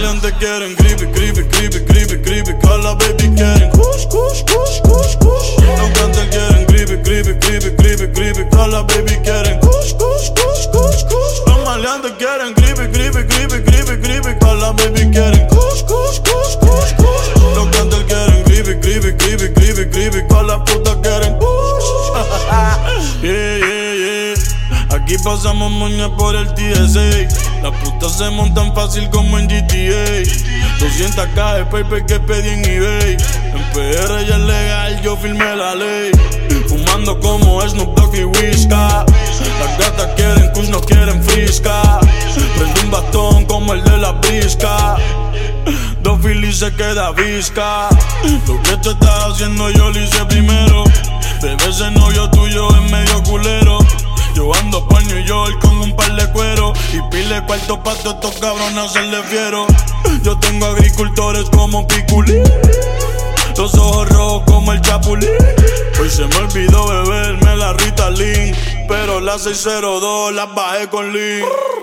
maleantes quieren creepy, creepy, creepy, creepy, creepy. Que a la baby quieren kush, kush, kush, kush, kush. Los cantantes quieren creepy, creepy, creepy, creepy, creepy. Que a la baby quieren kush, kush, kush, kush, kush. Los maleantes quieren creepy, creepy, creepy, creepy, creepy. Que a la baby quieren kush, kush, kush, kush, kush. Los cantantes quieren creepy, creepy, creepy, creepy, creepy. Que a la puta quieren kush. Yeah, yeah, yeah. Aquí pasamos moña por el TSA. Las putas se montan fácil como en GTA. 200k de paper que pedí en eBay. En PR ya es legal, yo firmé la ley. Fumando como Snoop Dogg y Whisca. Las gatas quieren kush, no quieren frisca. Prendo un bastón como el de la brisca. Dos filis se queda visca. Lo que tú estás haciendo yo lo hice primero. Bebé, ese novio tuyo es medio culero. Yo ando por New York con un par de cuero y pile cuarto pa' todos estos cabrones hacerle fiero. Yo tengo agricultores como Piculín, los ojos rojos como el Chapulín. Hoy se me olvidó beberme la Ritalin, pero la 602 las bajé con Lean.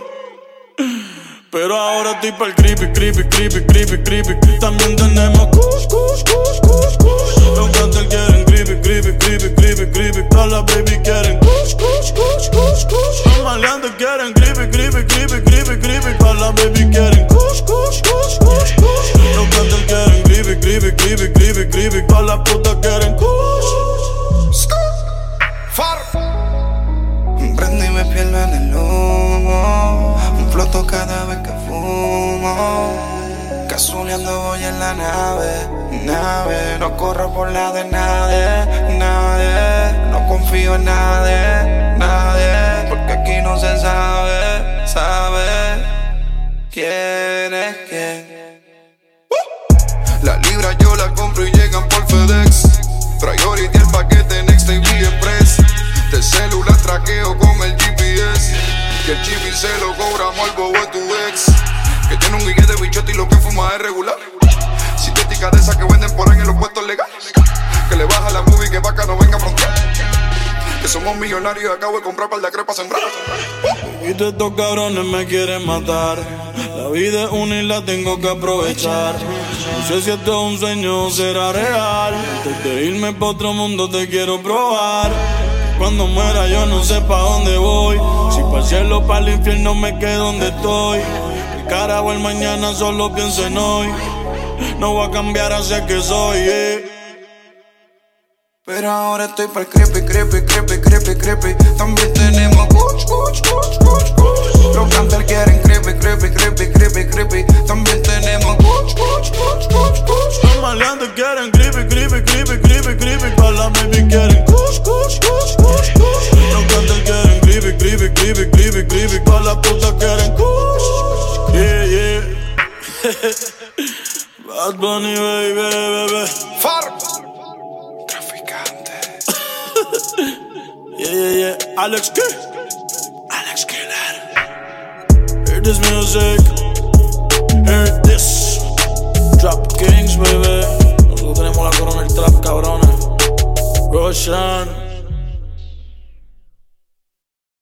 Pero ahora estoy pa'l creepy, creepy, creepy, creepy, creepy. También tenemos kush, kush, kush, kush, kush. Los cantantes quieren creepy, creepy, creepy, creepy, creepy. Todas las baby quieren kush, kush, kush, kush, kush. Los maleantes quieren creepy, creepy, creepy, creepy, creepy. Todas las baby quieren kush, kush, kush, kush, kush. Los cantantes quieren creepy, creepy, creepy, creepy, creepy. Todas las putas quieren kush. Far. Prendo y me pierdo en el humo. Floto cada vez que fumo. Casuleando voy en la nave. No corro por la de nadie. No confío en nadie. Porque aquí no se sabe quién es quién. La libra yo la compro y llegan por FedEx. Priority el paquete Next TV Express. De celular traqueo con el GPS. Que el chip se lo cobramos al bobo de tu ex. Que tiene un guille de bichote y lo que fuma es regular. Sintética de esas que venden por ahí en los puestos legales. Que le baja la movie que vaca no venga a frontear. Que somos millonarios y acabo de comprar par de crepas sembrar. Y todos estos cabrones me quieren matar. La vida es una y la tengo que aprovechar. No sé si esto es un sueño o será real. Antes de irme pa' otro mundo te quiero probar. Cuando muera yo no sé pa' dónde voy. Si pa'l cielo o pa'l infierno me quedo donde estoy. El carajo el mañana solo pienso en hoy. No voy a cambiar hacia que soy, Pero ahora estoy pa'l creepy, creepy, creepy, creepy, creepy. También tenemos kush, kush, kush, kush, kush. Los cantantes quieren creepy, creepy, creepy, creepy, creepy. También tenemos kush, kush, kush, kush, kush. Los maleantes quieren creepy, creepy, creepy, creepy, creepy. Todas las baby quieren kush, kush, kush, kush, kush. Los cantantes quieren creepy, creepy, creepy, creepy, creepy. Todas las putas quieren kush. Yeah, yeah. Bad Bunny, baby. Far. Yeah. Alex Killer. Hear this music. Hear this. Trap Kings, baby. Nosotros tenemos la corona del trap, cabrones. Roshan.